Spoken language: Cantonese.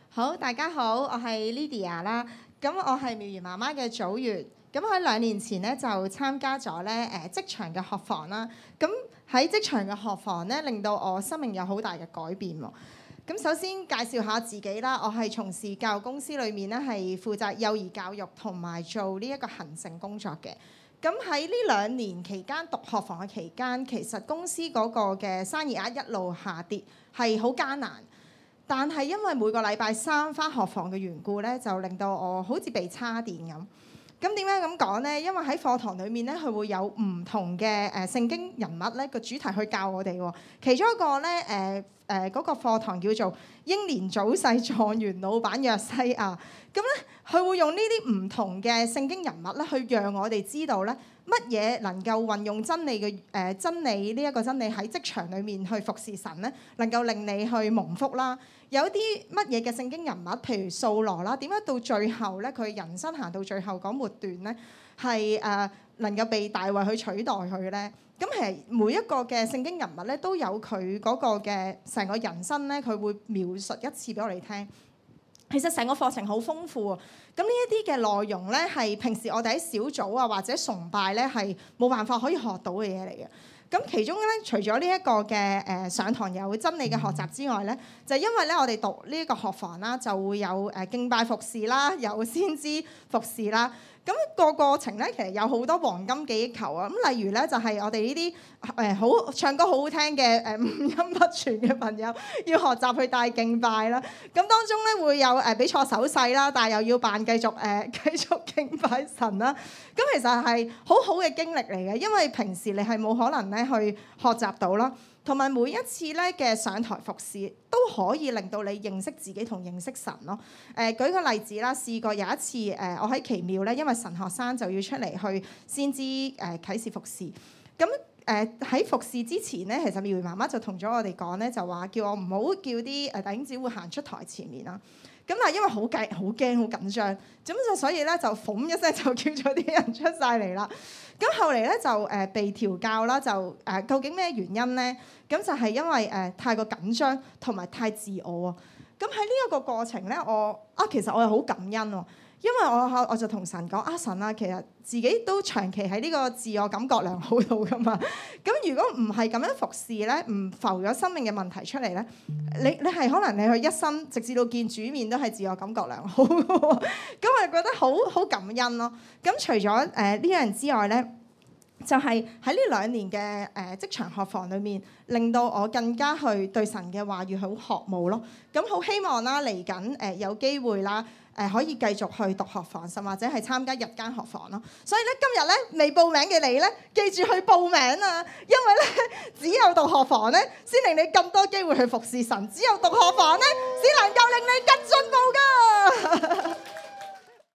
好，大家好，我係 Lydia 啦。咁我係妙兒媽媽嘅組員。咁喺2年前咧就參加咗咧職場嘅學房啦。咁喺職場嘅學房咧，令到我生命有好大嘅改變喎。咁首先介紹下自己啦，我係從事教育公司裏面咧係負責幼兒教育同埋做呢一個行政工作嘅。咁喺呢2年期間讀學房嘅期間，其實公司嗰個嘅生意額一路下跌，係好艱難。但係因為每個禮拜3返學房嘅緣故咧，就令到我好似被叉電咁。咁點解咁講呢？因為喺課堂裏面咧，佢會有唔同嘅聖經人物咧個主題去教我哋喎。其中一個咧嗰個課堂叫做英年早逝狀元老闆約西亞。咁咧佢會用呢啲唔同嘅聖經人物咧，去讓我哋知道咧乜嘢能夠運用真理嘅真理呢一個真理喺職場裏面去服侍神咧，能夠令你去蒙福啦。有啲乜嘢嘅聖經人物，譬如掃羅啦，點解到最後咧佢人生行到最後嗰末段咧，係能夠被大衛去取代佢咧？咁其實每一個嘅聖經人物咧，都有佢嗰個嘅成個人生咧，佢會描述一次俾我哋聽。其實成個課程好豐富啊！咁呢一啲嘅內容咧，係平時我哋喺小組啊或者崇拜咧係冇辦法可以學到嘅嘢嚟嘅。咁其中咧，除咗呢一個嘅上堂有真理嘅學習之外咧，就因為咧我哋讀呢一個學房啦，就會有敬拜服侍啦，有先知服侍啦。咁個過程咧，其實有好多黃金記憶球啊！咁例如咧，就係我哋呢啲好唱歌好好聽嘅五音不全嘅朋友，要學習去帶敬拜啦。咁當中咧會有俾錯手勢啦，但係又要扮繼續敬拜神啦。咁其實係好好嘅經歷嚟嘅，因為平時你係冇可能咧去學習到啦。同埋每一次咧嘅上台服侍都可以令到你認識自己同認識神咯。舉個例子啦，試過有一次我喺奇妙咧，因為神學生就要出嚟去先知啟示服侍。咁喺服侍之前咧，其實妙兒媽媽就同咗我哋講咧，就話叫我唔好叫啲弟兄姊妹行出台前面啦。咁但係因為好驚、好緊張，咁就所以咧就諷一聲就叫咗啲人出晒嚟啦。咁後嚟咧就被調教啦，就究竟咩原因咧？咁就係因為太過緊張同埋太自我啊。咁喺呢一個過程咧，其實我係好感恩喎，因為我就同神講神啊，其實自己都長期喺呢個自我感覺良好度噶嘛。咁如果唔係咁樣服侍咧，唔浮咗生命嘅問題出嚟咧，你係可能你去一生直至到見主面都係自我感覺良好嘅喎。咁我就覺得好感恩咯。咁除咗呢樣之外咧，就係喺呢2年嘅職場學房裏面，令到我更加去對神嘅話語好渴慕咯。咁好希望啦，嚟緊有機會啦，可以繼續去讀學房，甚或者係參加日間學房咯。所以咧，今日咧未報名嘅你咧，記住去報名啊！因為咧，只有讀學房咧，先令你更多機會去服侍神；只有讀學房咧，先能夠令你更進步㗎。